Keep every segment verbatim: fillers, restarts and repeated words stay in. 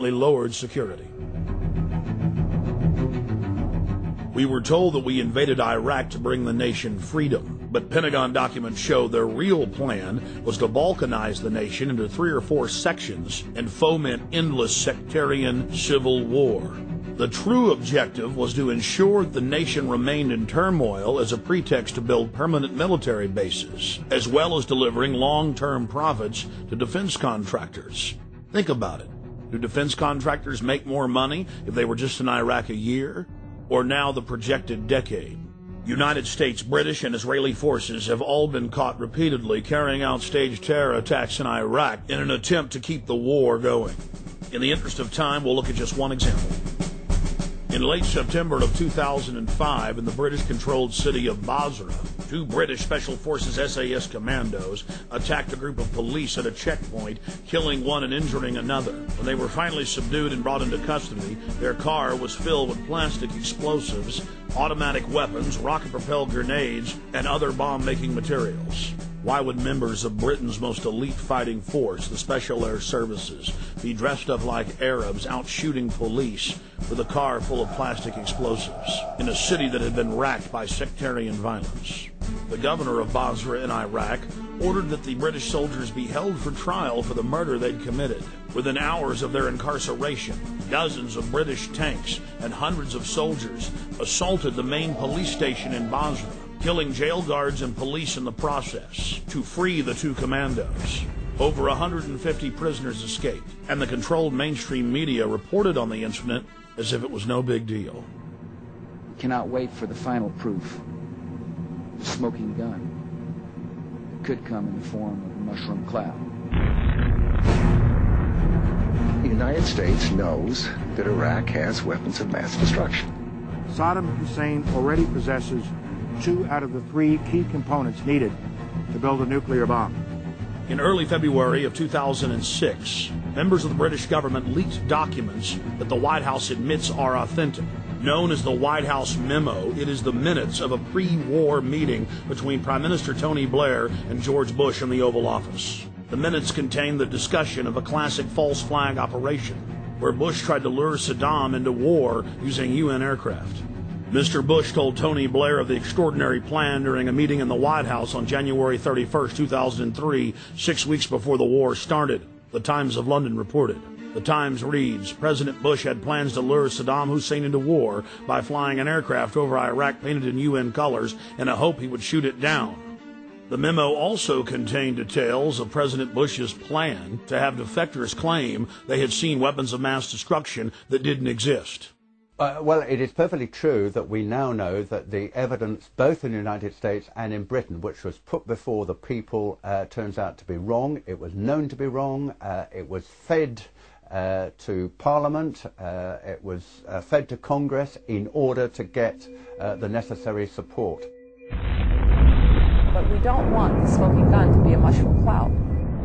significantly lowered security. We were told that we invaded Iraq to bring the nation freedom, but Pentagon documents show their real plan was to balkanize the nation into three or four sections and foment endless sectarian civil war. The true objective was to ensure the nation remained in turmoil as a pretext to build permanent military bases, as well as delivering long-term profits to defense contractors. Think about it. Do defense contractors make more money if they were just in Iraq a year, or now the projected decade? United States, British, and Israeli forces have all been caught repeatedly carrying out staged terror attacks in Iraq in an attempt to keep the war going. In the interest of time, we'll look at just one example. In late September of two thousand five, in the British-controlled city of Basra, two British Special Forces S A S commandos attacked a group of police at a checkpoint, killing one and injuring another. When they were finally subdued and brought into custody, their car was filled with plastic explosives, automatic weapons, rocket-propelled grenades, and other bomb-making materials. Why would members of Britain's most elite fighting force, the Special Air Services, be dressed up like Arabs out shooting police with a car full of plastic explosives in a city that had been racked by sectarian violence? The governor of Basra in Iraq ordered that the British soldiers be held for trial for the murder they'd committed. Within hours of their incarceration, dozens of British tanks and hundreds of soldiers assaulted the main police station in Basra, killing jail guards and police in the process to free the two commandos. Over one hundred fifty prisoners escaped, and the controlled mainstream media reported on the incident as if it was no big deal. We cannot wait for the final proof. The smoking gun. It could come in the form of a mushroom cloud. The United States knows that Iraq has weapons of mass destruction. Saddam Hussein already possesses two out of the three key components needed to build a nuclear bomb. In early February of two thousand six, members of the British government leaked documents that the White House admits are authentic. Known as the White House Memo, it is the minutes of a pre-war meeting between Prime Minister Tony Blair and George Bush in the Oval Office. The minutes contain the discussion of a classic false flag operation, where Bush tried to lure Saddam into war using U N aircraft. Mister Bush told Tony Blair of the extraordinary plan during a meeting in the White House on January thirty-first, two thousand three, six weeks before the war started, the Times of London reported. The Times reads, President Bush had plans to lure Saddam Hussein into war by flying an aircraft over Iraq painted in U N colors in a hope he would shoot it down. The memo also contained details of President Bush's plan to have defectors claim they had seen weapons of mass destruction that didn't exist. Uh, well, it is perfectly true that we now know that the evidence, both in the United States and in Britain, which was put before the people, uh, turns out to be wrong. It was known to be wrong. Uh, it was fed uh, to Parliament. Uh, it was uh, fed to Congress in order to get uh, the necessary support. But we don't want the smoking gun to be a mushroom cloud.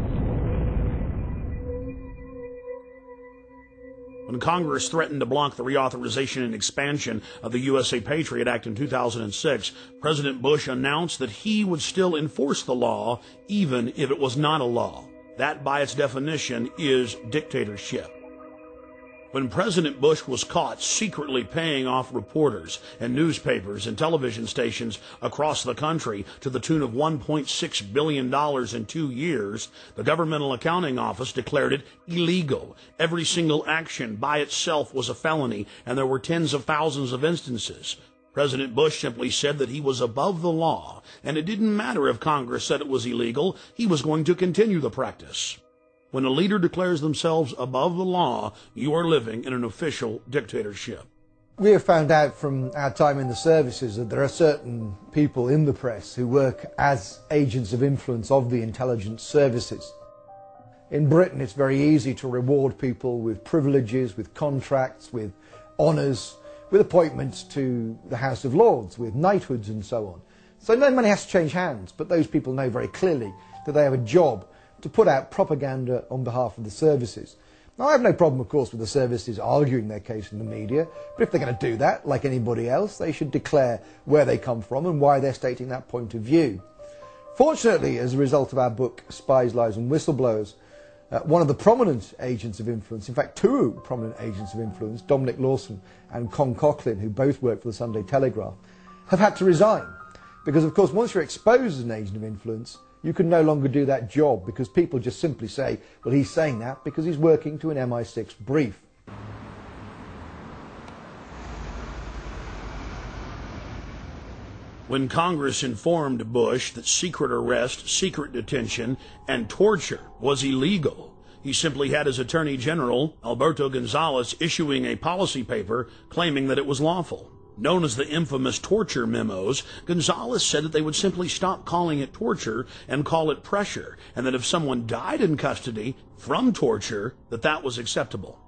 When Congress threatened to block the reauthorization and expansion of the U S A Patriot Act in two thousand six, President Bush announced that he would still enforce the law even if it was not a law. That, by its definition, is dictatorship. When President Bush was caught secretly paying off reporters and newspapers and television stations across the country to the tune of one point six billion dollars in two years, the Governmental Accounting Office declared it illegal. Every single action by itself was a felony, and there were tens of thousands of instances. President Bush simply said that he was above the law, and it didn't matter if Congress said it was illegal, he was going to continue the practice. When a leader declares themselves above the law, you are living in an official dictatorship. We have found out from our time in the services that there are certain people in the press who work as agents of influence of the intelligence services. In Britain, it's very easy to reward people with privileges, with contracts, with honours, with appointments to the House of Lords, with knighthoods and so on. So no money has to change hands, but those people know very clearly that they have a job to put out propaganda on behalf of the services. Now, I have no problem, of course, with the services arguing their case in the media, but if they're going to do that, like anybody else, they should declare where they come from and why they're stating that point of view. Fortunately, as a result of our book, Spies, Lies and Whistleblowers, Uh, one of the prominent agents of influence, in fact two prominent agents of influence, Dominic Lawson and Con Coughlin, who both work for the Sunday Telegraph, have had to resign. Because of course once you're exposed as an agent of influence, you can no longer do that job because people just simply say, well, he's saying that because he's working to an M I six brief. When Congress informed Bush that secret arrest, secret detention, and torture was illegal, he simply had his Attorney General, Alberto Gonzales, issuing a policy paper claiming that it was lawful. Known as the infamous torture memos, Gonzales said that they would simply stop calling it torture and call it pressure, and that if someone died in custody from torture, that that was acceptable.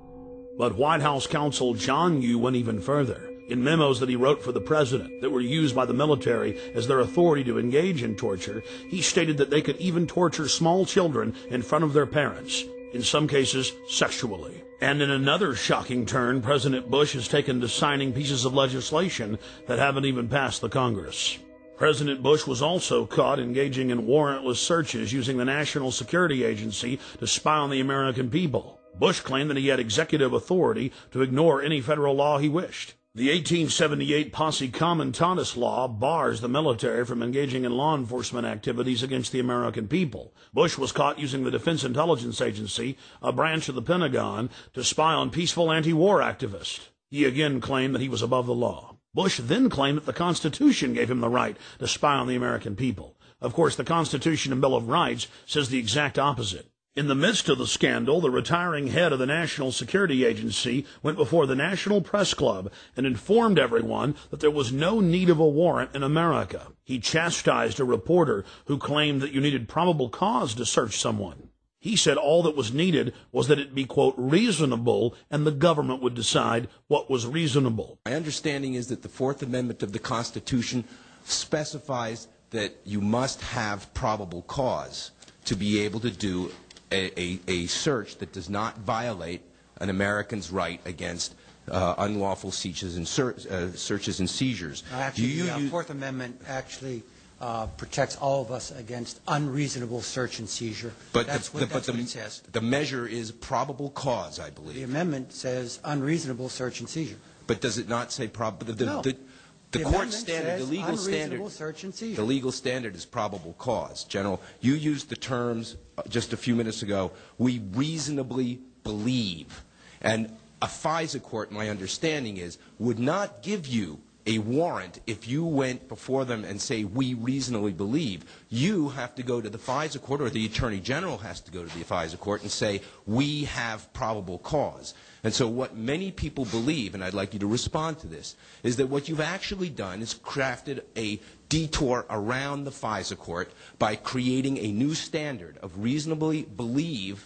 But White House counsel John Yoo went even further. In memos that he wrote for the president that were used by the military as their authority to engage in torture, he stated that they could even torture small children in front of their parents, in some cases sexually. And in another shocking turn, President Bush has taken to signing pieces of legislation that haven't even passed the Congress. President Bush was also caught engaging in warrantless searches using the National Security Agency to spy on the American people. Bush claimed that he had executive authority to ignore any federal law he wished. The eighteen seventy-eight Posse Comitatus law bars the military from engaging in law enforcement activities against the American people. Bush was caught using the Defense Intelligence Agency, a branch of the Pentagon, to spy on peaceful anti-war activists. He again claimed that he was above the law. Bush then claimed that the Constitution gave him the right to spy on the American people. Of course, the Constitution and Bill of Rights says the exact opposite. In the midst of the scandal, the retiring head of the National Security Agency went before the National Press Club and informed everyone that there was no need of a warrant in America. He chastised a reporter who claimed that you needed probable cause to search someone. He said all that was needed was that it be, quote, reasonable, and the government would decide what was reasonable. My understanding is that the Fourth Amendment of the Constitution specifies that you must have probable cause to be able to do A, a, a search that does not violate an American's right against uh, unlawful searches and, ser uh, searches and seizures. Actually, the uh, Fourth Amendment actually uh, protects all of us against unreasonable search and seizure. But that's the, what, the, that's but what the, it says. The measure is probable cause, I believe. The amendment says unreasonable search and seizure. But does it not say probable? The, no. the, The, the court standard, the legal standard, search and seizure. the legal standard is probable cause. General, you used the terms uh, just a few minutes ago. We reasonably believe, and a FISA court, my understanding is, would not give you a warrant if you went before them and say we reasonably believe. You have to go to the FISA court, or the Attorney General has to go to the FISA court and say we have probable cause. And so what many people believe, and I'd like you to respond to this, is that what you've actually done is crafted a detour around the FISA court by creating a new standard of reasonably believe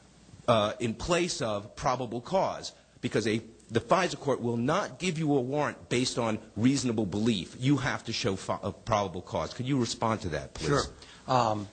uh, in place of probable cause, because a the FISA court will not give you a warrant based on reasonable belief. You have to show a probable cause. Could you respond to that, please? Sure. Um,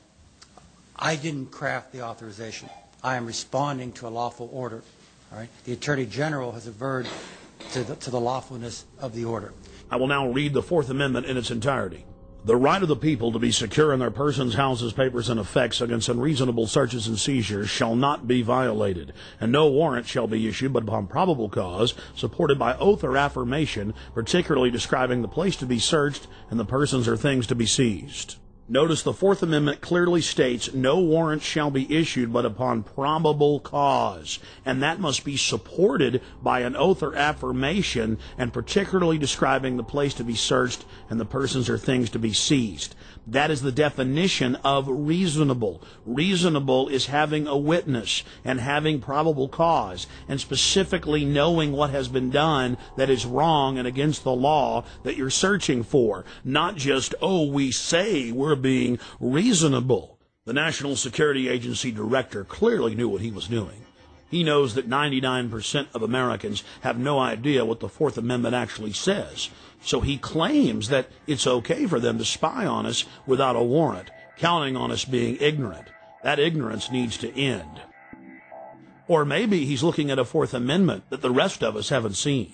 I didn't craft the authorization. I am responding to a lawful order. All right? The Attorney General has averred to the, to the lawfulness of the order. I will now read the Fourth Amendment in its entirety. The right of the people to be secure in their persons, houses, papers, and effects against unreasonable searches and seizures shall not be violated, and no warrant shall be issued but upon probable cause, supported by oath or affirmation, particularly describing the place to be searched and the persons or things to be seized. Notice the Fourth Amendment clearly states no warrant shall be issued but upon probable cause, and that must be supported by an oath or affirmation, and particularly describing the place to be searched and the persons or things to be seized. That is the definition of reasonable. Reasonable is having a witness and having probable cause, and specifically knowing what has been done that is wrong and against the law that you're searching for. Not just, oh, we say we're being reasonable. The National Security Agency director clearly knew what he was doing. He knows that ninety-nine percent of Americans have no idea what the Fourth Amendment actually says. So he claims that it's okay for them to spy on us without a warrant, counting on us being ignorant. That ignorance needs to end. Or maybe he's looking at a Fourth Amendment that the rest of us haven't seen.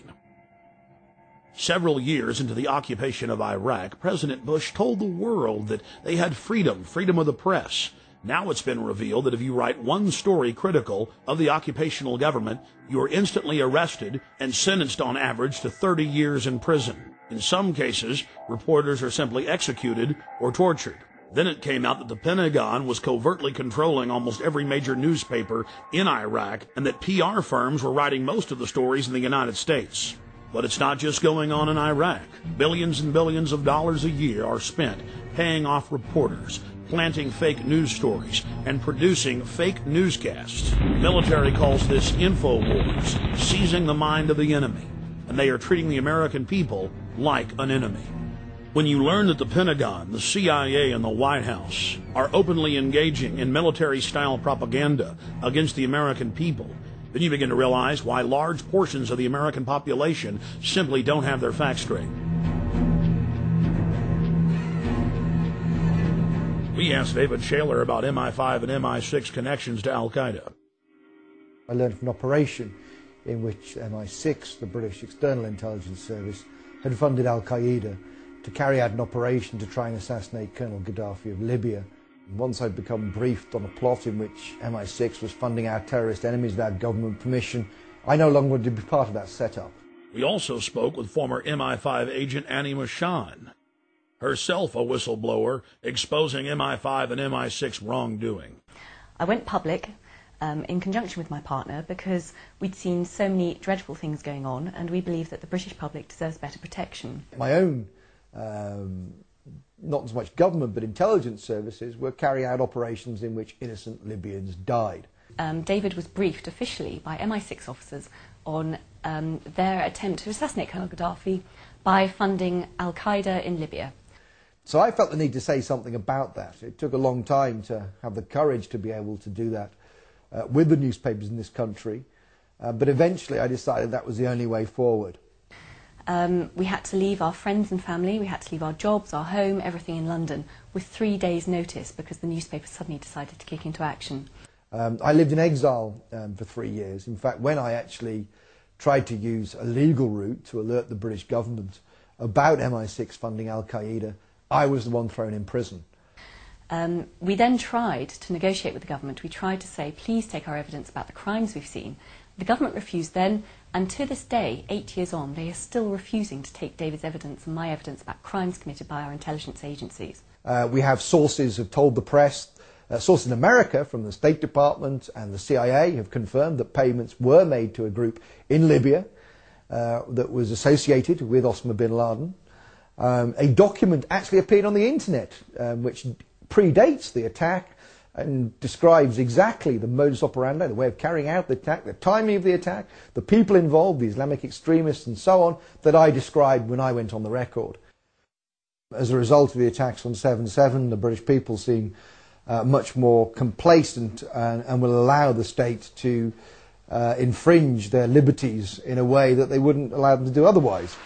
Several years into the occupation of Iraq, President Bush told the world that they had freedom, freedom of the press. Now it's been revealed that if you write one story critical of the occupational government, you are instantly arrested and sentenced on average to thirty years in prison. In some cases, reporters are simply executed or tortured. Then it came out that the Pentagon was covertly controlling almost every major newspaper in Iraq and that P R firms were writing most of the stories in the United States. But it's not just going on in Iraq. Billions and billions of dollars a year are spent paying off reporters, planting fake news stories, and producing fake newscasts. The military calls this InfoWars, seizing the mind of the enemy, and they are treating the American people like an enemy. When you learn that the Pentagon, the C I A, and the White House are openly engaging in military-style propaganda against the American people, then you begin to realize why large portions of the American population simply don't have their facts straight. We asked David Shaler about M I five and M I six connections to Al-Qaeda. I learned of an operation in which M I six, the British External Intelligence Service, had funded Al-Qaeda to carry out an operation to try and assassinate Colonel Gaddafi of Libya. And once I'd become briefed on a plot in which M I six was funding our terrorist enemies without government permission, I no longer wanted to be part of that setup. We also spoke with former M I five agent Annie Machon, herself a whistleblower, exposing M I five and M I six wrongdoing. I went public um, in conjunction with my partner because we'd seen so many dreadful things going on, and we believe that the British public deserves better protection. My own Um, not as much government but intelligence services were carrying out operations in which innocent Libyans died. Um, David was briefed officially by M I six officers on um, their attempt to assassinate Colonel Gaddafi by funding Al-Qaeda in Libya. So I felt the need to say something about that. It took a long time to have the courage to be able to do that uh, with the newspapers in this country, uh, but eventually I decided that was the only way forward. Um, we had to leave our friends and family, we had to leave our jobs, our home, everything in London with three days' notice because the newspaper suddenly decided to kick into action. Um, I lived in exile um, for three years. In fact, when I actually tried to use a legal route to alert the British government about M I six funding Al-Qaeda, I was the one thrown in prison. Um, we then tried to negotiate with the government. We tried to say, please take our evidence about the crimes we've seen. The government refused then, and to this day, eight years on, they are still refusing to take David's evidence and my evidence about crimes committed by our intelligence agencies. Uh, we have sources who have told the press, uh, sources in America from the State Department and the C I A have confirmed that payments were made to a group in Libya uh, that was associated with Osama bin Laden. Um, a document actually appeared on the internet um, which predates the attack and describes exactly the modus operandi, the way of carrying out the attack, the timing of the attack, the people involved, the Islamic extremists and so on, that I described when I went on the record. As a result of the attacks on seven seven, the British people seem uh, much more complacent and, and will allow the state to uh, infringe their liberties in a way that they wouldn't allow them to do otherwise.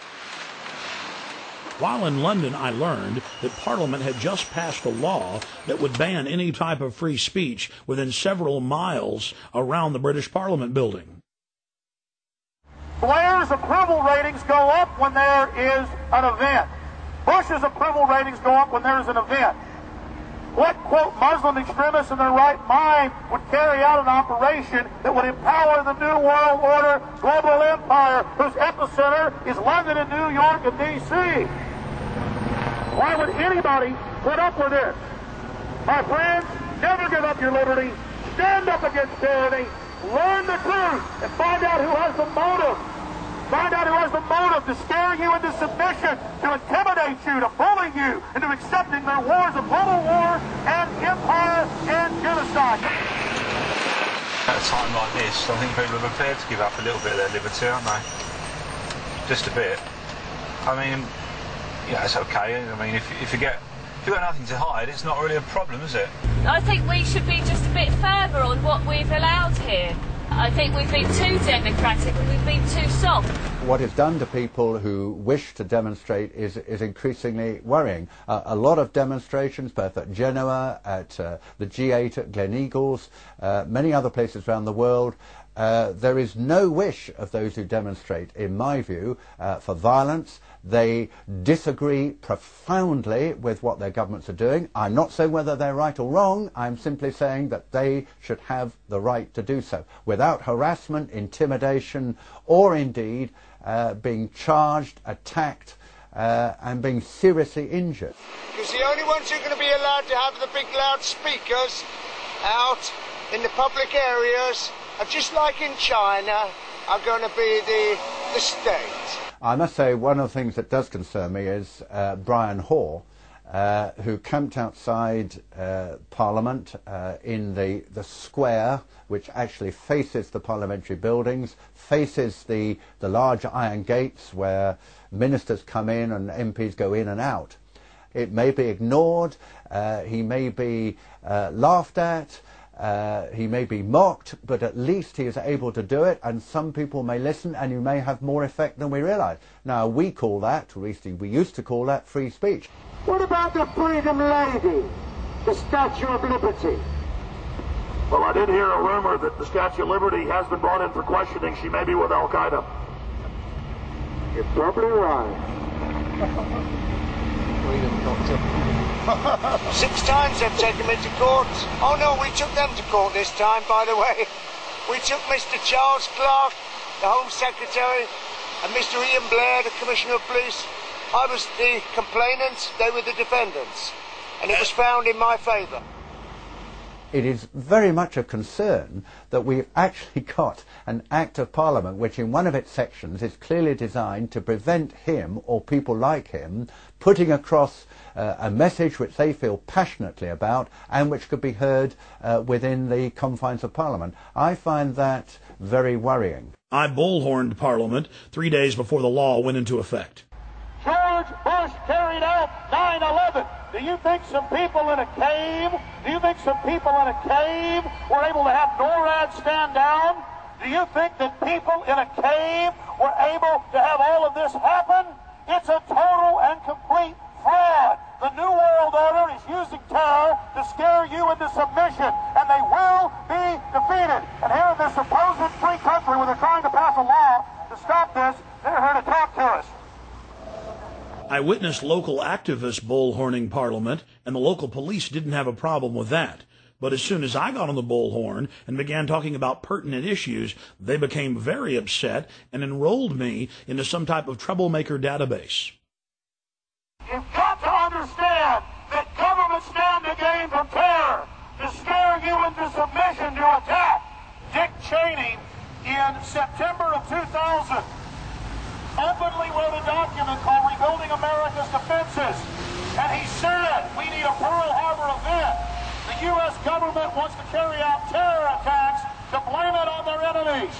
While in London, I learned that Parliament had just passed a law that would ban any type of free speech within several miles around the British Parliament building. Blair's approval ratings go up when there is an event. Bush's approval ratings go up when there is an event. What, quote, Muslim extremists in their right mind would carry out an operation that would empower the New World Order global empire whose epicenter is London and New York and D C? Why would anybody put up with this? My friends, never give up your liberty. Stand up against tyranny. Learn the truth and find out who has the motive. Find out who has the motive to scare you into submission, to intimidate you, to bully you, into accepting their wars of global war and empire and genocide. At a time like this, I think people are prepared to give up a little bit of their liberty, aren't they? Just a bit. I mean, you know, it's okay. I mean, if, if you get if you got nothing to hide, it's not really a problem, is it? I think we should be just a bit further on what we've allowed here. I think we've been too democratic and we've been too soft. What it's done to people who wish to demonstrate is, is increasingly worrying. Uh, a lot of demonstrations, both at Genoa, at uh, the G eight at Gleneagles, uh, many other places around the world, Uh, there is no wish of those who demonstrate, in my view, uh, for violence. They disagree profoundly with what their governments are doing. I'm not saying whether they're right or wrong. I'm simply saying that they should have the right to do so without harassment, intimidation, or indeed uh, being charged, attacked, uh, and being seriously injured. Because the only ones who are going to be allowed to have the big loudspeakers out in the public areas, just like in China, are going to be the, the state. I must say one of the things that does concern me is uh, Brian Hoare, uh, who camped outside uh, Parliament uh, in the, the square, which actually faces the parliamentary buildings, faces the, the large iron gates where ministers come in and M Ps go in and out. It may be ignored, uh, he may be uh, laughed at, Uh, he may be mocked, but at least he is able to do it, and some people may listen, and you may have more effect than we realise. Now, we call that, or at least we used to call that, free speech. What about the Freedom Lady, the Statue of Liberty? Well, I did hear a rumor that the Statue of Liberty has been brought in for questioning. She may be with Al-Qaeda. You're probably right. Six times they've taken me to court. Oh no, we took them to court this time, by the way. We took Mister Charles Clark, the Home Secretary, and Mister Ian Blair, the Commissioner of Police. I was the complainant, they were the defendants, and it was found in my favour. It is very much a concern that we've actually got an Act of Parliament which in one of its sections is clearly designed to prevent him or people like him putting across uh, a message which they feel passionately about and which could be heard uh, within the confines of Parliament. I find that very worrying. I bullhorned Parliament three days before the law went into effect. George Bush carried out nine eleven. Do you think some people in a cave, do you think some people in a cave were able to have NORAD stand down? Do you think that people in a cave were able to have all of this happen? It's a total and complete fraud. The New World Order is using terror to scare you into submission, and they will be defeated. And here in this supposed free country where they're trying to pass a law to stop this, they're here to talk to us. I witnessed local activists bullhorning Parliament, and the local police didn't have a problem with that. But as soon as I got on the bullhorn and began talking about pertinent issues, they became very upset and enrolled me into some type of troublemaker database. You've got to understand that governments stand to gain from terror, to scare you into submission, to attack. Dick Cheney, in September of two thousand, openly wrote a document called Rebuilding America's Defenses. And he said, we need a Pearl Harbor event. The U S government wants to carry out terror attacks to blame it on their enemies.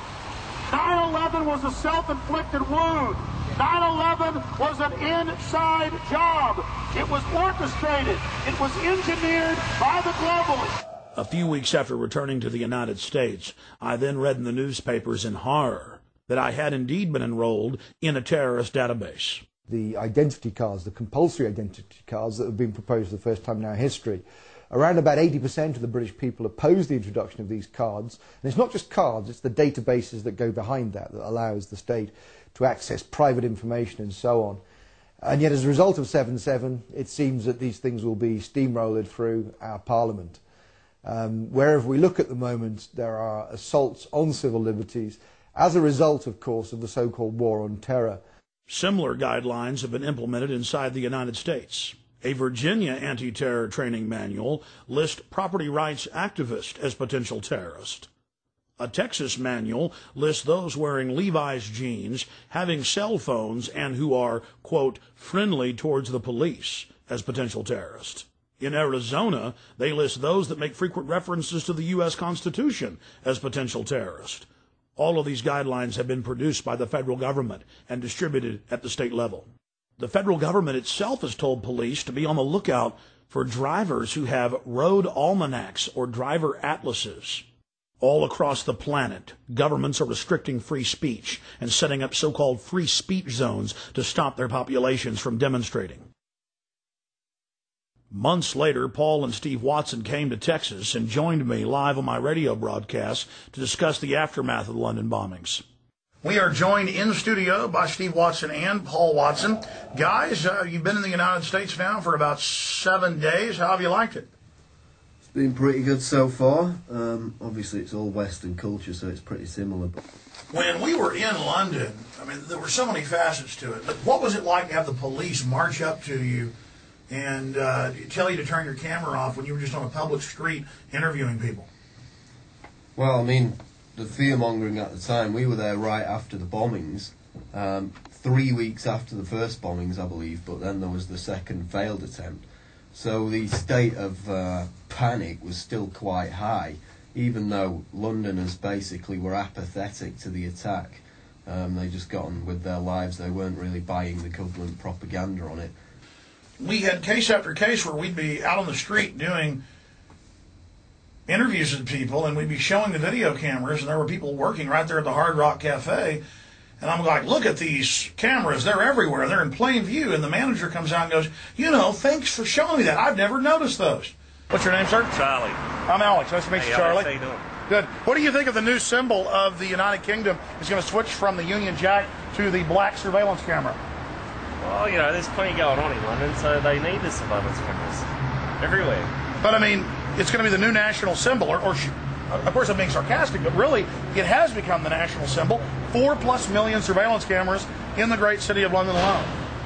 nine eleven was a self-inflicted wound. nine eleven was an inside job. It was orchestrated. It was engineered by the globalists. A few weeks after returning to the United States, I then read in the newspapers in horror that I had indeed been enrolled in a terrorist database. The identity cards, the compulsory identity cards that have been proposed for the first time in our history, around about eighty percent of the British people oppose the introduction of these cards. And it's not just cards, it's the databases that go behind that that allows the state to access private information and so on. And yet as a result of seven seven, it seems that these things will be steamrolled through our Parliament. Um, wherever we look at the moment, there are assaults on civil liberties, as a result, of course, of the so-called war on terror. Similar guidelines have been implemented inside the United States. A Virginia anti-terror training manual lists property rights activists as potential terrorists. A Texas manual lists those wearing Levi's jeans, having cell phones, and who are, quote, friendly towards the police as potential terrorists. In Arizona, they list those that make frequent references to the U S Constitution as potential terrorists. All of these guidelines have been produced by the federal government and distributed at the state level. The federal government itself has told police to be on the lookout for drivers who have road almanacs or driver atlases. All across the planet, governments are restricting free speech and setting up so-called free speech zones to stop their populations from demonstrating. Months later, Paul and Steve Watson came to Texas and joined me live on my radio broadcast to discuss the aftermath of the London bombings. We are joined in studio by Steve Watson and Paul Watson. Guys, uh, you've been in the United States now for about seven days. How have you liked it? It's been pretty good so far. Um, obviously, it's all Western culture, so it's pretty similar. When we were in London, I mean, there were so many facets to it. But what was it like to have the police march up to you and uh, tell you to turn your camera off when you were just on a public street interviewing people? Well, I mean, the fear-mongering at the time, we were there right after the bombings, um, three weeks after the first bombings, I believe, but then there was the second failed attempt. So the state of uh, panic was still quite high, even though Londoners basically were apathetic to the attack. Um, they just got on with their lives. They weren't really buying the government propaganda on it. We had case after case where we'd be out on the street doing interviews with people, and we'd be showing the video cameras, and there were people working right there at the Hard Rock Cafe, and I'm like, look at these cameras, they're everywhere, they're in plain view, and the manager comes out and goes, you know, thanks for showing me that, I've never noticed those. What's your name, sir? Charlie. I'm Alex, nice to meet hey, you, Charlie. Alex, how you doing? Good. What do you think of the new symbol of the United Kingdom is going to switch from the Union Jack to the black surveillance camera? Well, you know, there's plenty going on in London, so they need the surveillance cameras everywhere. But, I mean, it's going to be the new national symbol, or, or of course I'm being sarcastic, but really it has become the national symbol. Four plus million surveillance cameras in the great city of London alone.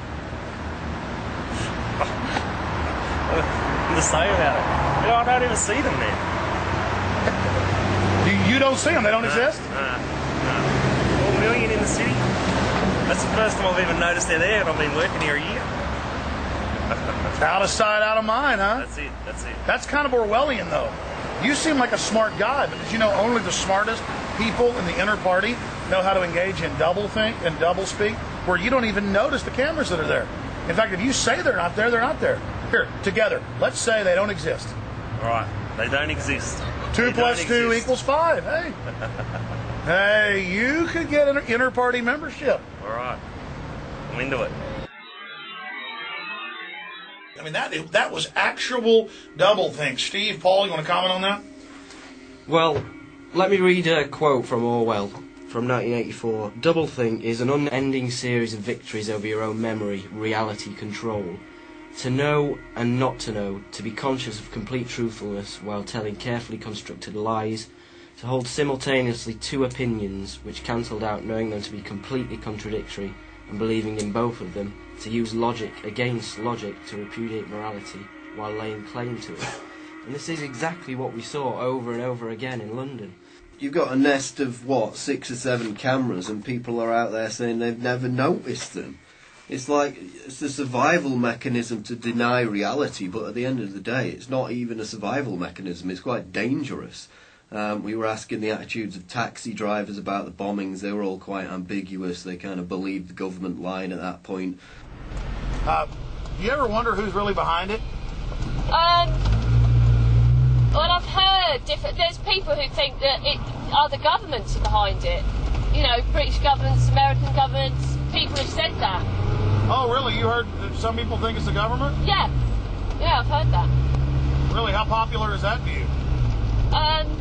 What to say about it? You know, I don't even see them there. You, you don't see them? They don't no, exist? No, no. Four million in the city? That's the first time I've even noticed they're there, and I've been working here a year. Out of sight, out of mind, huh? That's it, that's it. That's kind of Orwellian, though. You seem like a smart guy, but did you know only the smartest people in the inner party know how to engage in doublethink and doublespeak, where you don't even notice the cameras that are there? In fact, if you say they're not there, they're not there. Here, together, let's say they don't exist. All right, they don't exist. Two they plus two equals five. Hey. Hey, you could get an inner party membership. All right, I'm into it. I mean, that that was actual doublethink. Steve, Paul, you want to comment on that? Well, let me read a quote from Orwell from nineteen eighty-four. Doublethink is an unending series of victories over your own memory, reality control. To know and not to know, to be conscious of complete truthfulness while telling carefully constructed lies, to hold simultaneously two opinions which cancelled out knowing them to be completely contradictory and believing in both of them, to use logic against logic to repudiate morality while laying claim to it. And this is exactly what we saw over and over again in London. You've got a nest of, what, six or seven cameras, and people are out there saying they've never noticed them. It's like, it's a survival mechanism to deny reality, but at the end of the day, it's not even a survival mechanism, it's quite dangerous. Um, we were asking the attitudes of taxi drivers about the bombings. They were all quite ambiguous. They kind of believed the government line at that point. Uh, do you ever wonder who's really behind it? Um, well, I've heard different. There's people who think that it other governments are behind it. You know, British governments, American governments. People have said that. Oh, really? You heard that some people think it's the government? Yeah, yeah, I've heard that. Really? How popular is that view? Um.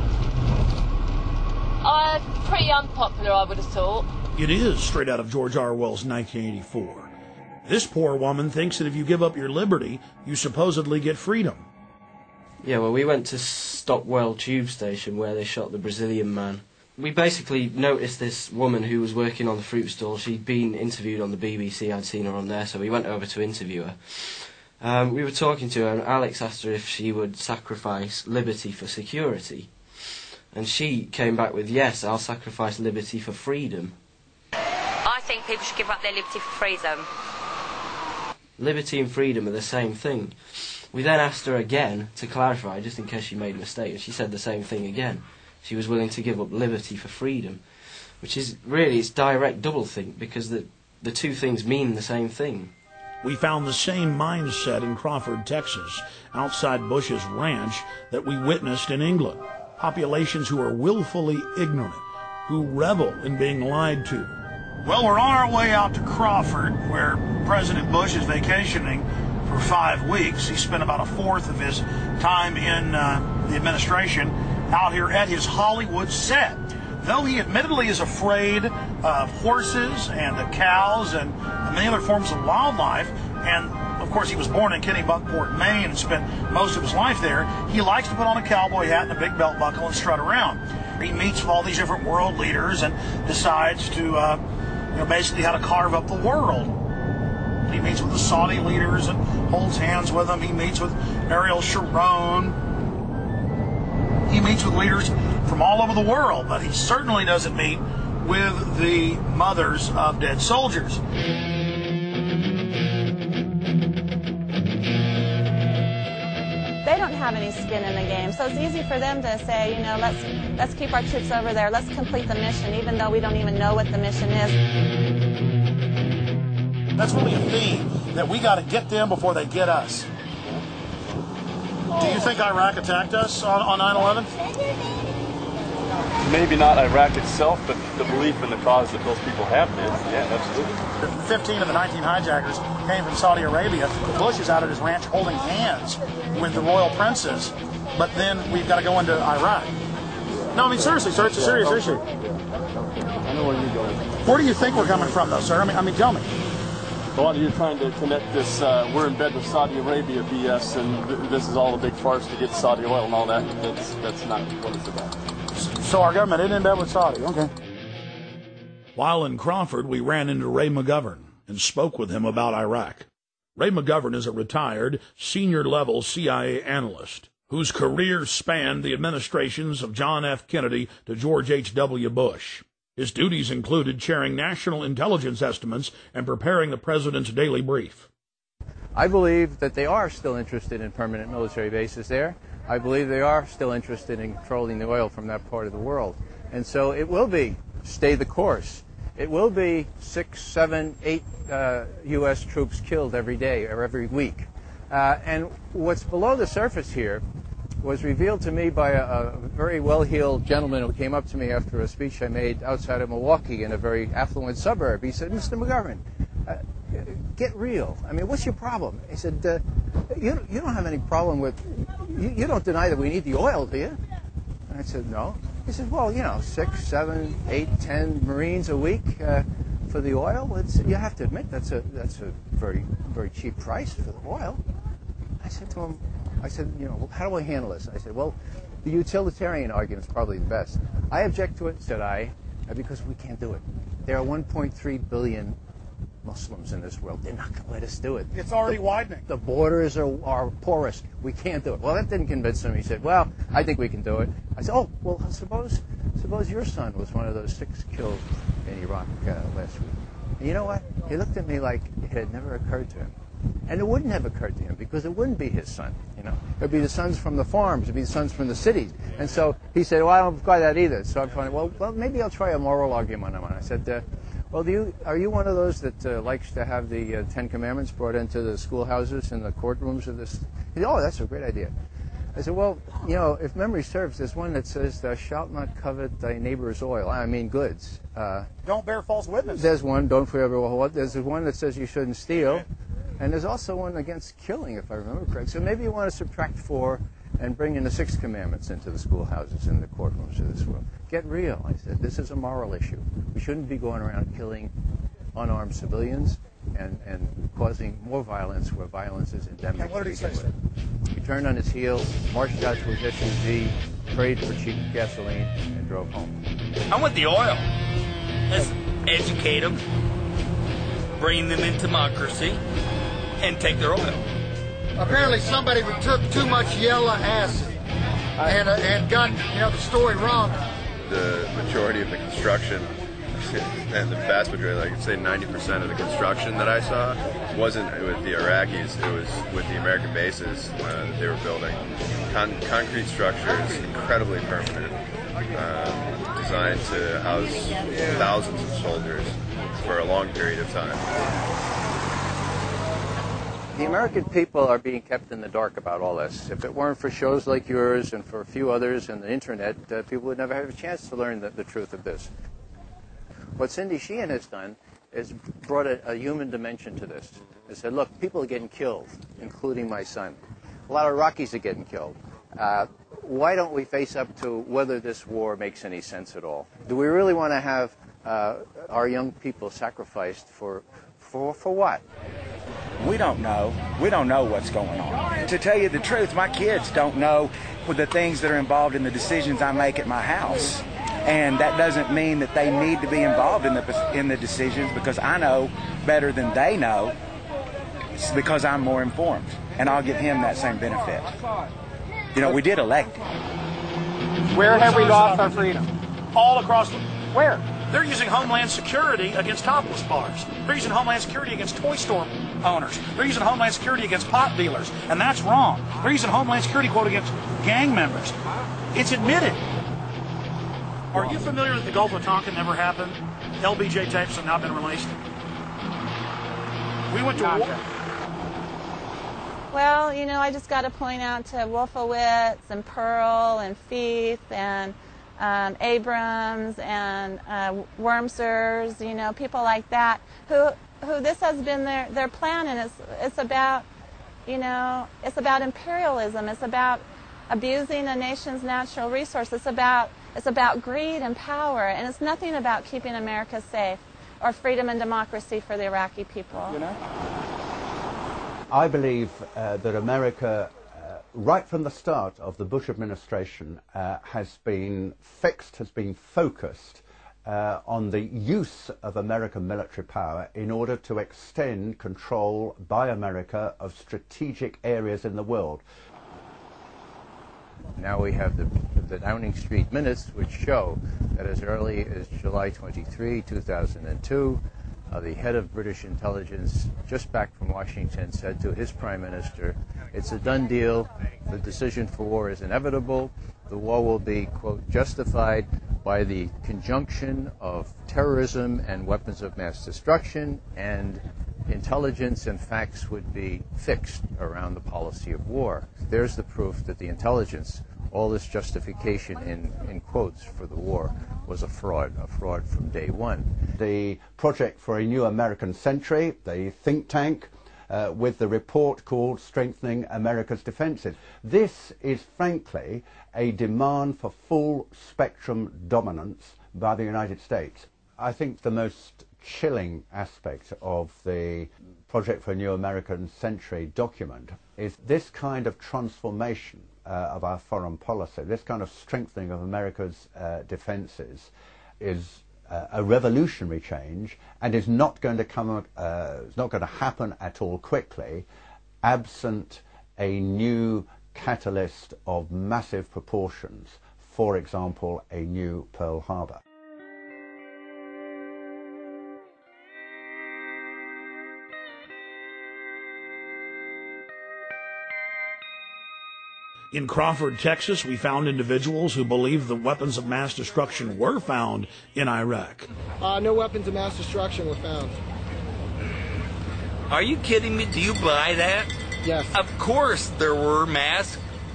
Uh, pretty unpopular, I would have thought. It is straight out of George Orwell's nineteen eighty-four. This poor woman thinks that if you give up your liberty, you supposedly get freedom. Yeah, well, we went to Stockwell Tube Station where they shot the Brazilian man. We basically noticed this woman who was working on the fruit stall. She'd been interviewed on the B B C, I'd seen her on there, so we went over to interview her. Um, we were talking to her, and Alex asked her if she would sacrifice liberty for security. And she came back with, yes, I'll sacrifice liberty for freedom. I think people should give up their liberty for freedom. Liberty and freedom are the same thing. We then asked her again to clarify, just in case she made a mistake, and she said the same thing again. She was willing to give up liberty for freedom, which is really, it's direct doublethink, because the, the two things mean the same thing. We found the same mindset in Crawford, Texas, outside Bush's ranch, that we witnessed in England. Populations who are willfully ignorant, who revel in being lied to. Well, we're on our way out to Crawford, where President Bush is vacationing for five weeks. He spent about a fourth of his time in uh, the administration out here at his Hollywood set. Though he admittedly is afraid of horses and the cows and many other forms of wildlife, and of course he was born in Kennebunkport, Maine, and spent most of his life there, he likes to put on a cowboy hat and a big belt buckle and strut around. He meets with all these different world leaders and decides to, uh, you know, basically how to carve up the world. He meets with the Saudi leaders and holds hands with them. He meets with Ariel Sharon. He meets with leaders from all over the world, but he certainly doesn't meet with the mothers of dead soldiers. They don't have any skin in the game, so it's easy for them to say, you know, let's let's keep our troops over there, let's complete the mission, even though we don't even know what the mission is. That's really a theme, that we got to get them before they get us. Do you think Iraq attacked us on, on nine eleven? Maybe not Iraq itself, but the belief in the cause that those people have did. Yeah, absolutely. fifteen of the nineteen hijackers came from Saudi Arabia. Bush is out at his ranch holding hands with the royal princes, but then we've got to go into Iraq. No, I mean, seriously, sir, it's a serious issue. I know where you're going. Where do you think we're coming from, though, sir? I mean, I mean, tell me. Well, you're trying to connect this, uh, we're in bed with Saudi Arabia B S, and th this is all a big farce to get Saudi oil and all that. That's, that's not what it's about. So our government isn't in bed with Saudi, okay. While in Crawford, we ran into Ray McGovern and spoke with him about Iraq. Ray McGovern is a retired, senior-level C I A analyst whose career spanned the administrations of John F. Kennedy to George H W Bush. His duties included chairing national intelligence estimates and preparing the president's daily brief. I believe that they are still interested in permanent military bases there. I believe they are still interested in controlling the oil from that part of the world. And so it will be stay the course. It will be six, seven, eight uh, U S troops killed every day or every week. Uh, and what's below the surface here was revealed to me by a, a very well-heeled gentleman who came up to me after a speech I made outside of Milwaukee in a very affluent suburb. He said, Mister McGovern, uh, get real. I mean, what's your problem? He said, uh, you, you don't have any problem with, you, you don't deny that we need the oil, do you? And I said, no. He said, well, you know, six, seven, eight, ten Marines a week uh, for the oil. It's, you have to admit that's a, that's a very, very cheap price for the oil. I said to him, I said, you know, how do I handle this? I said, well, the utilitarian argument is probably the best. I object to it, said I, because we can't do it. There are one point three billion Muslims in this world. They're not going to let us do it. It's already the, widening. The borders are, are porous. We can't do it. Well, that didn't convince him. He said, well, I think we can do it. I said, oh, well, suppose suppose your son was one of those six killed in Iraq uh, last week. And you know what? He looked at me like it had never occurred to him. And it wouldn't have occurred to him because it wouldn't be his son, you know. It would be the sons from the farms. It would be the sons from the cities. And so he said, well, I don't buy that either. So I'm trying, well, well, maybe I'll try a moral argument on it. I said, uh, well, do you, are you one of those that uh, likes to have the uh, Ten Commandments brought into the schoolhouses and the courtrooms of this? He said, oh, that's a great idea. I said, well, you know, if memory serves, there's one that says, thou shalt not covet thy neighbor's oil. I mean goods. Uh, don't bear false witness. There's one, don't forever what. There's one that says you shouldn't steal. And there's also one against killing, if I remember correctly. So maybe you want to subtract four and bring in the six commandments into the schoolhouses and the courtrooms of this world. Get real, I said. This is a moral issue. We shouldn't be going around killing unarmed civilians and, and causing more violence where violence is endemic. And what did he say? He turned on his heel, marched out to his S U V, prayed for cheap gasoline, and drove home. I want the oil. Let's educate them, bring them into democracy, and take their oil. Apparently somebody took too much yellow acid and, uh, and got, you know, the story wrong. The majority of the construction, and the vast majority, like I'd say ninety percent of the construction that I saw, wasn't with the Iraqis, it was with the American bases uh, that they were building. Con concrete structures, incredibly permanent, um, designed to house thousands of soldiers for a long period of time. The American people are being kept in the dark about all this. If it weren't for shows like yours and for a few others and the internet, uh, people would never have a chance to learn the, the truth of this. What Cindy Sheehan has done has brought a, a human dimension to this. They said, look, people are getting killed, including my son. A lot of Iraqis are getting killed. Uh, why don't we face up to whether this war makes any sense at all? Do we really want to have uh, our young people sacrificed for, for, for what? We don't know. We don't know what's going on. To tell you the truth, my kids don't know the things that are involved in the decisions I make at my house. And that doesn't mean that they need to be involved in the, in the decisions, because I know better than they know. It's because I'm more informed. And I'll give him that same benefit. You know, we did elect him. Where have we lost our freedom? All across the... Where? They're using Homeland Security against topless bars. They're using Homeland Security against toy store owners. They're using Homeland Security against pot dealers, and that's wrong. They're using Homeland Security, quote, against gang members. It's admitted. Are you familiar that the Gulf of Tonkin never happened? L B J tapes have not been released. We went to war. Well, you know, I just got to point out to Wolfowitz and Pearl and Feith and um, Abrams and uh, Wormsers, you know, people like that, who who this has been their, their plan, and it's, it's about, you know, it's about imperialism. It's about abusing a nation's natural resources. It's about, it's about greed and power, and it's nothing about keeping America safe or freedom and democracy for the Iraqi people. You know? I believe uh, that America, uh, right from the start of the Bush administration, uh, has been fixed, has been focused uh, on the use of American military power in order to extend control by America of strategic areas in the world. Now we have the, the Downing Street minutes, which show that as early as July twenty-third, two thousand two, Uh, the head of British intelligence, just back from Washington, said to his prime minister, it's a done deal, the decision for war is inevitable, the war will be, quote, justified by the conjunction of terrorism and weapons of mass destruction, and intelligence and facts would be fixed around the policy of war. There's the proof that the intelligence, all this justification in, in quotes for the war, was a fraud, a fraud from day one. The Project for a New American Century, the think tank, uh, with the report called Strengthening America's Defenses. This is frankly a demand for full spectrum dominance by the United States. I think the most chilling aspect of the Project for a New American Century document is this kind of transformation uh, of our foreign policy, this kind of strengthening of America's uh, defenses is uh, a revolutionary change, and is not going to come, uh, it's not going to happen at all quickly, absent a new catalyst of massive proportions, for example, a new Pearl Harbor. In Crawford, Texas, we found individuals who believed the weapons of mass destruction were found in Iraq. Uh, no weapons of mass destruction were found. Are you kidding me? Do you buy that? Yes. Of course there were mass.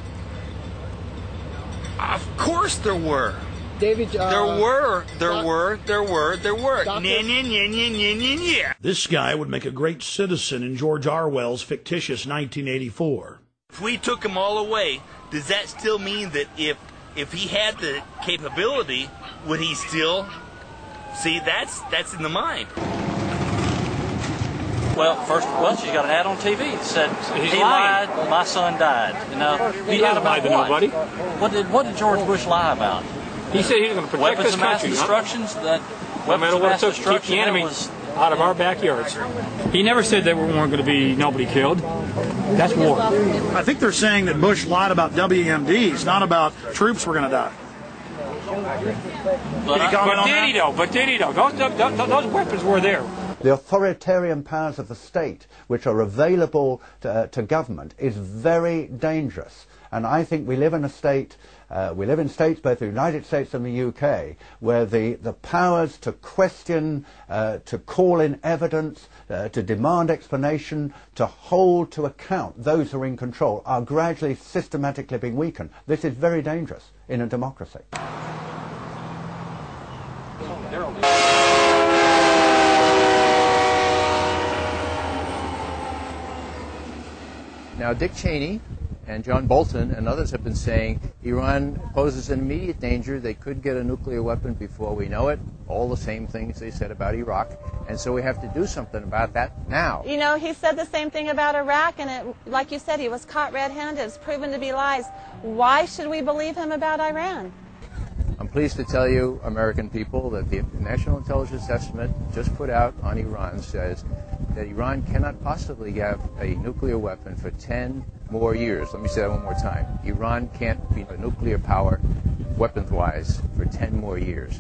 Of course there were. David, uh, there were, there doc, were, there were, there were. Doctor, Nya, nya, nya, nya, nya, nya, nya. This guy would make a great citizen in George Orwell's fictitious nineteen eighty-four. If we took them all away, does that still mean that if if he had the capability, would he still? See, that's that's in the mind. Well, first, well, she's got an ad on T V that said He's he lying. lied, my son died. You know, He hasn't lied to what? nobody. What did what did George Bush lie about? He said he was going to protect Weapons this of mass country. destructions. That No weapons matter of what it mass took to keep destruction. the that enemy was out of our backyards. He never said there weren't going to be nobody killed. That's war. I think they're saying that Bush lied about W M Ds, not about troops were going to die. But, but did he though? But did he though? Those, those, those weapons were there. The authoritarian powers of the state, which are available to, uh, to government, is very dangerous. And I think we live in a state, uh, we live in states, both the United States and the U K, where the, the powers to question, uh, to call in evidence, uh, to demand explanation, to hold to account those who are in control are gradually, systematically being weakened. This is very dangerous in a democracy. Now, Dick Cheney and John Bolton and others have been saying Iran poses an immediate danger. They could get a nuclear weapon before we know it. All the same things they said about Iraq. And so we have to do something about that now. You know, he said the same thing about Iraq, and it, like you said, he was caught red-handed. It's proven to be lies. Why should we believe him about Iran? I'm pleased to tell you, American people, that the National Intelligence Estimate just put out on Iran says that Iran cannot possibly have a nuclear weapon for ten more years. Let me say that one more time. Iran can't be a nuclear power, weapons-wise, for ten more years.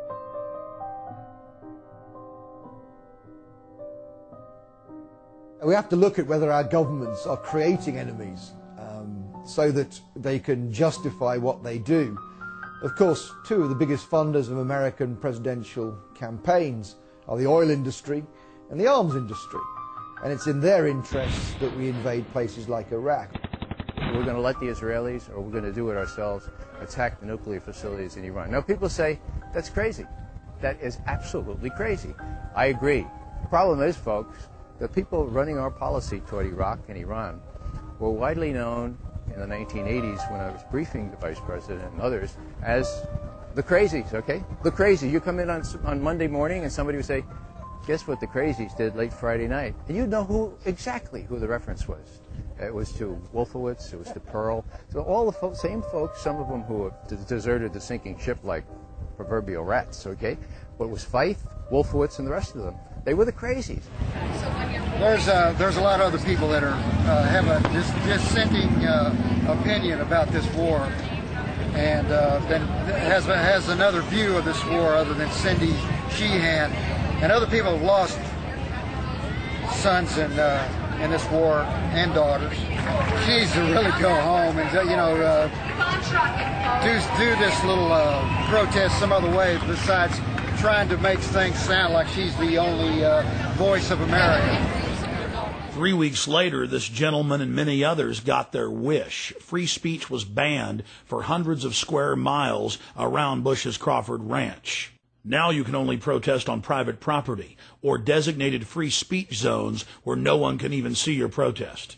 We have to look at whether our governments are creating enemies um, so that they can justify what they do. Of course, two of the biggest funders of American presidential campaigns are the oil industry and the arms industry. And it's in their interests that we invade places like Iraq. We're going to let the Israelis, or we're going to do it ourselves, attack the nuclear facilities in Iran. Now, people say, that's crazy. That is absolutely crazy. I agree. The problem is, folks, the people running our policy toward Iraq and Iran were widely known in the nineteen eighties when I was briefing the Vice President and others as the crazies, okay? The crazies. You come in on, on Monday morning and somebody would say, guess what the crazies did late Friday night? And you'd know who exactly who the reference was. It was to Wolfowitz, it was to Pearl. So all the fo- same folks, some of them who have deserted the sinking ship like proverbial rats, okay? But it was Feith, Wolfowitz, and the rest of them. They were the crazies. There's uh, there's a lot of other people that are uh, have a dis- dissenting uh, opinion about this war, and uh, then has has another view of this war other than Cindy Sheehan, and other people have lost sons in uh, in this war and daughters. She needs to really go home and you know uh, do do this little uh, protest some other way besides trying to make things sound like she's the only uh, voice of America. Three weeks later, this gentleman and many others got their wish. Free speech was banned for hundreds of square miles around Bush's Crawford Ranch. Now you can only protest on private property or designated free speech zones where no one can even see your protest.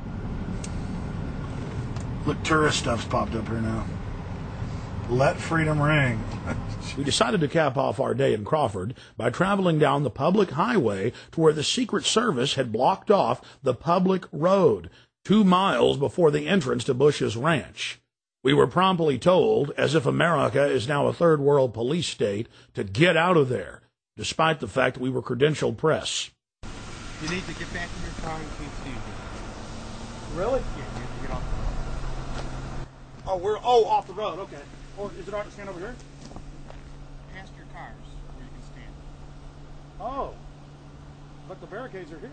Look, tourist stuff's popped up here now. Let freedom ring. We decided to cap off our day in Crawford by traveling down the public highway to where the Secret Service had blocked off the public road, two miles before the entrance to Bush's ranch. We were promptly told, as if America is now a third world police state, to get out of there, despite the fact that we were credentialed press. You need to get back in your car and keep Steve. Really? Yeah, you have to get off the road. Oh, we're oh off the road. Okay. Or is it all right to stand over here? Past your cars where you can stand. Oh, but the barricades are here.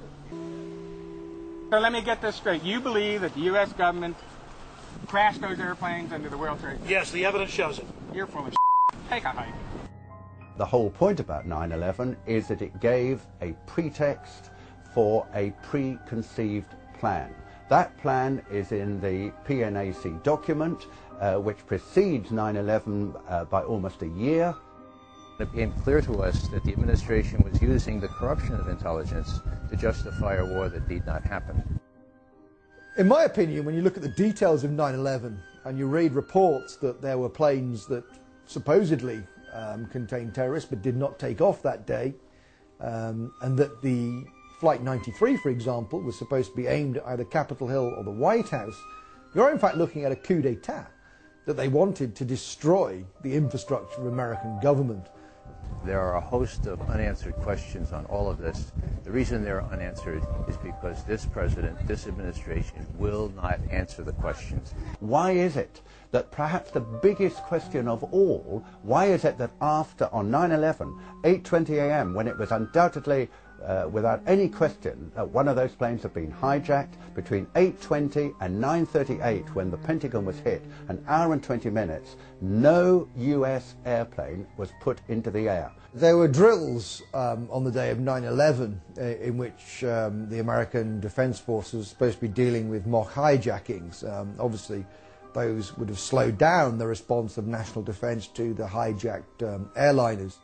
So let me get this straight. You believe that the U S government crashed those airplanes into the World Trade Center? Yes, the evidence shows it. You're full of shit. Take a hike. The whole point about nine eleven is that it gave a pretext for a preconceived plan. That plan is in the P N A C document, uh, which precedes nine eleven uh, by almost a year. It became clear to us that the administration was using the corruption of intelligence to justify a war that did not happen. In my opinion, when you look at the details of nine eleven and you read reports that there were planes that supposedly um, contained terrorists but did not take off that day, um, and that the Flight ninety-three, for example, was supposed to be aimed at either Capitol Hill or the White House, you're in fact looking at a coup d'etat, that they wanted to destroy the infrastructure of American government. There are a host of unanswered questions on all of this. The reason they're unanswered is because this president, this administration, will not answer the questions. Why is it that perhaps the biggest question of all, why is it that after, on nine eleven, eight twenty a m, when it was undoubtedly Uh, without any question, uh, one of those planes had been hijacked between eight twenty and nine thirty-eight when the Pentagon was hit, an hour and twenty minutes, no U S airplane was put into the air. There were drills um, on the day of nine eleven uh, in which um, the American Defense Forces were supposed to be dealing with mock hijackings. Um, obviously, those would have slowed down the response of national defense to the hijacked um, airliners.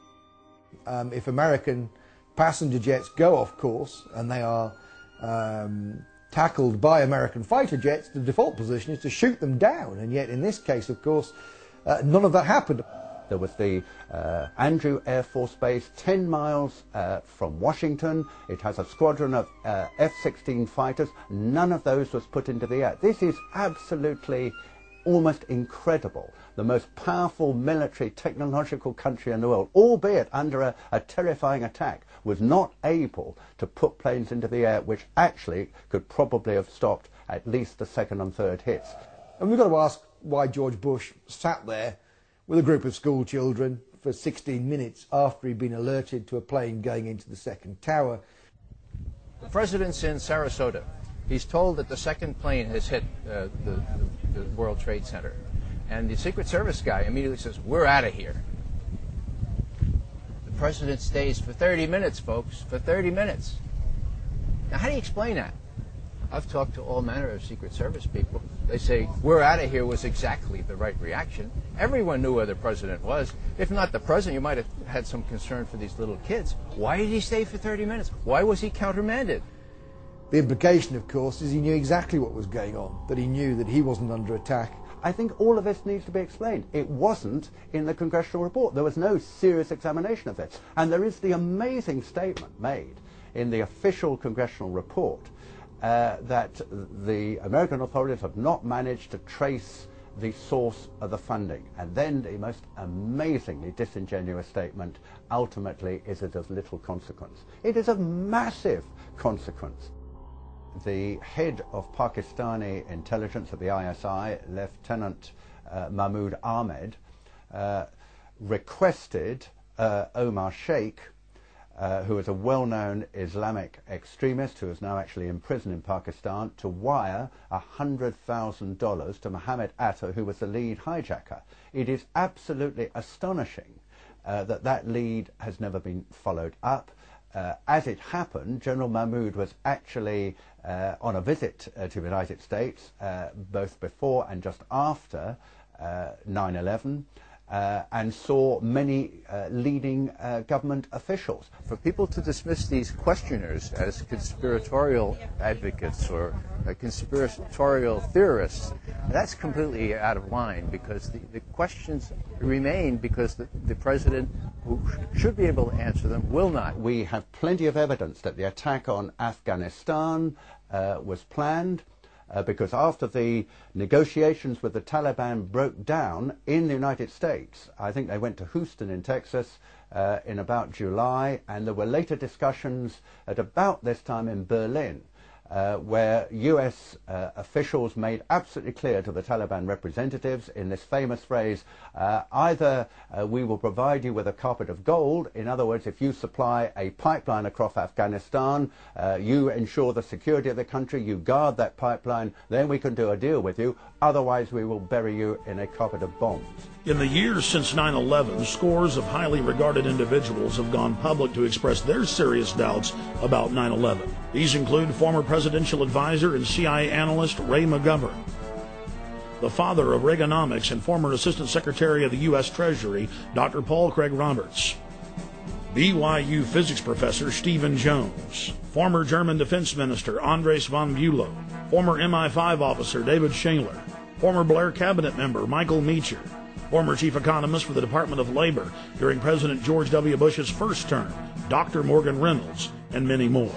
Um, if American passenger jets go off course and they are um, tackled by American fighter jets, the default position is to shoot them down. And yet in this case, of course, uh, none of that happened. There was the uh, Andrew Air Force Base, ten miles uh, from Washington. It has a squadron of uh, F sixteen fighters. None of those was put into the air. This is absolutely almost incredible. The most powerful military technological country in the world, albeit under a, a terrifying attack, was not able to put planes into the air, which actually could probably have stopped at least the second and third hits. And we've got to ask why George Bush sat there with a group of school children for sixteen minutes after he'd been alerted to a plane going into the second tower. The president's in Sarasota. He's told that the second plane has hit uh, the, the, the World Trade Center. And the Secret Service guy immediately says, "We're out of here." The president stays for thirty minutes, folks, for thirty minutes. Now, how do you explain that? I've talked to all manner of Secret Service people. They say, "We're out of here" was exactly the right reaction. Everyone knew where the president was. If not the president, you might have had some concern for these little kids. Why did he stay for thirty minutes? Why was he countermanded? The implication, of course, is he knew exactly what was going on, that he knew that he wasn't under attack. I think all of this needs to be explained. It wasn't in the congressional report. There was no serious examination of this. And there is the amazing statement made in the official congressional report uh, that the American authorities have not managed to trace the source of the funding. And then the most amazingly disingenuous statement, ultimately, is it of little consequence. It is of massive consequence. The head of Pakistani intelligence at the I S I, Lieutenant uh, Mahmoud Ahmed, uh, requested uh, Omar Sheikh, uh, who is a well-known Islamic extremist who is now actually in prison in Pakistan, to wire one hundred thousand dollars to Mohammed Atta, who was the lead hijacker. It is absolutely astonishing uh, that that lead has never been followed up. Uh, as it happened, General Mahmoud was actually uh, on a visit uh, to the United States, uh, both before and just after nine eleven, uh, and saw many uh, leading uh, government officials. For people to dismiss these questioners as conspiratorial advocates or uh, conspiratorial theorists, that's completely out of line, because the, the questions remain because the, the president, who should be able to answer them, will not. We have plenty of evidence that the attack on Afghanistan uh, was planned. Uh, because after the negotiations with the Taliban broke down in the United States, I think they went to Houston in Texas uh, in about July, and there were later discussions at about this time in Berlin, uh, where U S uh, officials made absolutely clear to the Taliban representatives in this famous phrase, uh, either uh, we will provide you with a carpet of gold, in other words, if you supply a pipeline across Afghanistan, uh, you ensure the security of the country, you guard that pipeline, then we can do a deal with you, otherwise we will bury you in a carpet of bombs. In the years since nine eleven, scores of highly regarded individuals have gone public to express their serious doubts about nine eleven. These include former presidential advisor and C I A analyst Ray McGovern, the father of Reaganomics and former Assistant Secretary of the U S Treasury, Doctor Paul Craig Roberts, B Y U physics professor Stephen Jones, former German Defense Minister Andres von Bülow, former M I five officer David Shaler, former Blair cabinet member Michael Meacher, former chief economist for the Department of Labor during President George W. Bush's first term, Doctor Morgan Reynolds, and many more.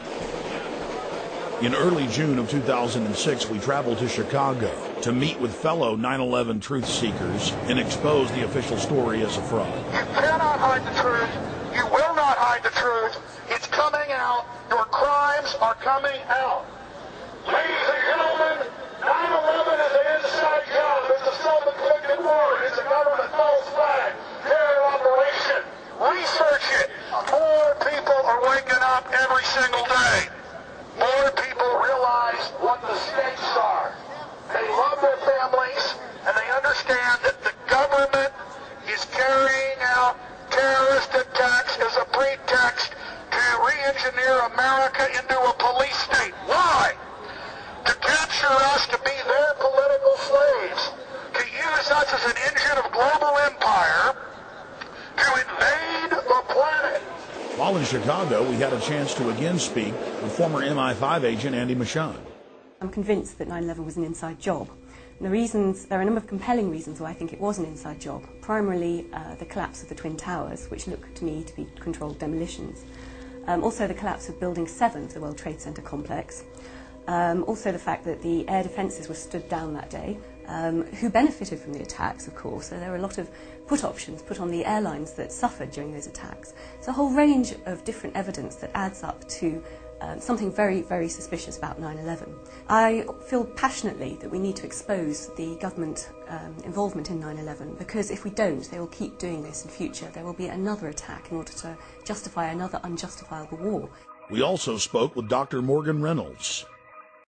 In early June of two thousand six, we traveled to Chicago to meet with fellow nine eleven truth seekers and expose the official story as a fraud. You cannot hide the truth. You will not hide the truth. It's coming out. Your crimes are coming out. Ladies and gentlemen, nine eleven is an inside job. It's a self-inflicted war. It's a government false flag. Terror operation. Research it. More people are waking up every single day. More people realize what the stakes are. They love their families, and they understand that the government is carrying out terrorist attacks as a pretext to re-engineer America into a police state. Why? To capture us, to be their political slaves, to use us as an engine of global empire, to invade the planet. While in Chicago, we had a chance to again speak with former M I five agent Andy Michon. I'm convinced that nine eleven was an inside job. And the reasons, there are a number of compelling reasons why I think it was an inside job. Primarily uh, the collapse of the Twin Towers, which look to me to be controlled demolitions. Um, also the collapse of Building seven of the World Trade Center complex. Um, also the fact that the air defences were stood down that day, um, who benefited from the attacks, of course. So there were a lot of put options put on the airlines that suffered during those attacks. It's a whole range of different evidence that adds up to um, something very, very suspicious about nine eleven. I feel passionately that we need to expose the government um, involvement in nine eleven, because if we don't, they will keep doing this in future. There will be another attack in order to justify another unjustifiable war. We also spoke with Doctor Morgan Reynolds.